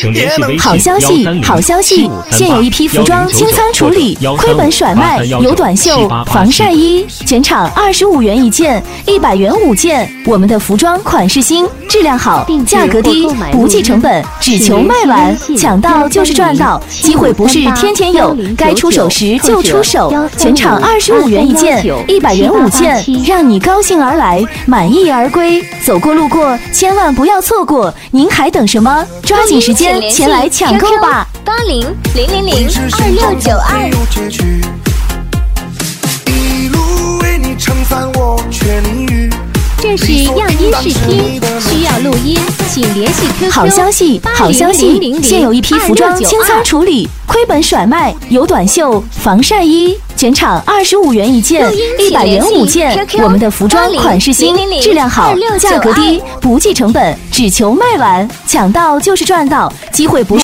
请联系微信好消息，好消息！现有一批服装清仓处理，亏本甩卖，有短袖、防晒衣，全场25元一件，100元5件。我们的服装款式新，质量好，价格低，不计成本，只求卖完，抢到就是赚到，机会不是天天有，该出手时就出手。全场25元一件，100元5件，让你高兴而来，满意而归。走过路过，千万不要错过，您还等什么？抓紧时间前来抢购吧！8000002692。 一路为你撑伞，我全淋雨。 这是样音视听，需要录音，请联系 QQ。 好消息，好消息！现有一批服装清仓处理，亏本甩卖，有短袖、防晒衣，全场25元一件，100元5件。我们的服装款式新，质量好，价格低，不计成本，只求卖完，抢到就是赚到，机会不